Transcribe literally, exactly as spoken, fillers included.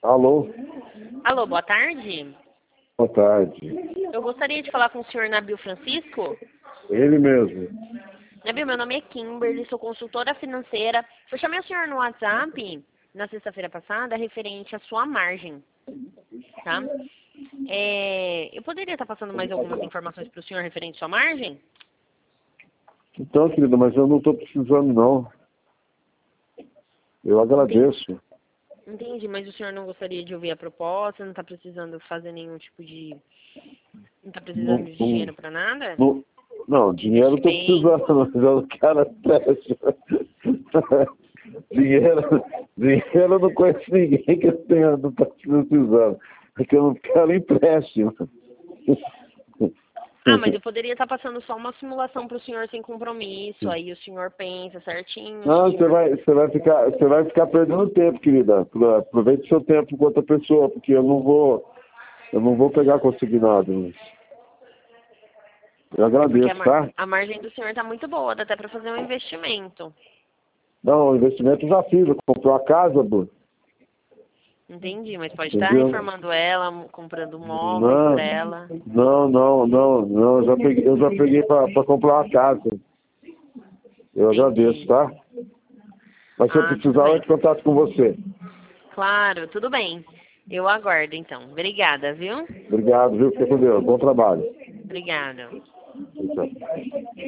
Alô? Alô, boa tarde. Boa tarde. Eu gostaria de falar com o senhor Nabil Francisco. Ele mesmo. Nabil, meu nome é Kimberly, sou consultora financeira. Eu chamei o senhor no WhatsApp na sexta-feira passada referente à sua margem, tá? É, eu poderia estar passando mais algumas informações para o senhor referente à sua margem? Então, querido, mas eu não estou precisando, não. Eu agradeço. Entendi, mas o senhor não gostaria de ouvir a proposta? Não está precisando fazer nenhum tipo de... Não está precisando Não, de dinheiro para nada? não, não, dinheiro eu estou precisando, mas eu não quero empréstimo. dinheiro, dinheiro eu não conheço ninguém que tenha, não está precisando. É que eu não quero empréstimo. Ah, mas eu poderia estar passando só uma simulação para o senhor sem compromisso, aí o senhor pensa certinho. Não, senhor... você vai, você vai ficar, você vai ficar perdendo tempo, querida. Aproveite seu tempo com outra pessoa, porque eu não vou, eu não vou pegar consignado. Eu agradeço, Porque a, mar... tá? a margem do senhor está muito boa, dá até para fazer um investimento. Não, o investimento eu já fiz, eu comprei uma casa, pô. Entendi, mas pode estar Entendeu? reformando ela, comprando móveis Não, para ela. não, não, não, não, eu já peguei, eu já peguei para comprar uma casa. Eu Entendi. agradeço, tá? Mas se eu Ah, tudo precisar, eu bem. entro em contato com você. Claro, tudo bem. Eu aguardo, então. Obrigada, viu? Obrigado, viu? Fica com Deus. Bom trabalho. Obrigada. Tchau.